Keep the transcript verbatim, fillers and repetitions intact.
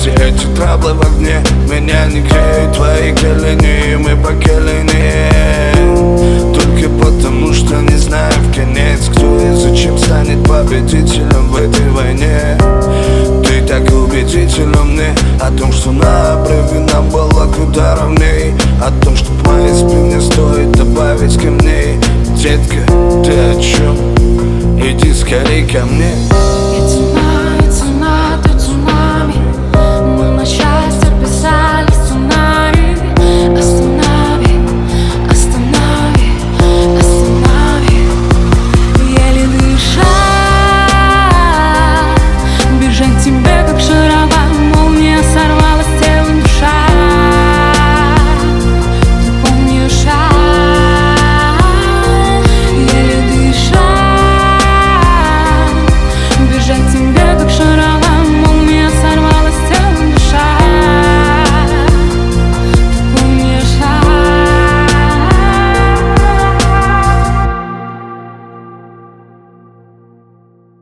Все эти траблы в огне меня не греют, твои колени, мы поколены. Только потому, что не знаю в конец, кто и зачем станет победителем в этой войне. Ты так убедительно мне о том, что на обрыве нам было куда ровней, о том, что к моей спине стоит добавить камней. Детка, ты о чем? Иди скорей ко мне.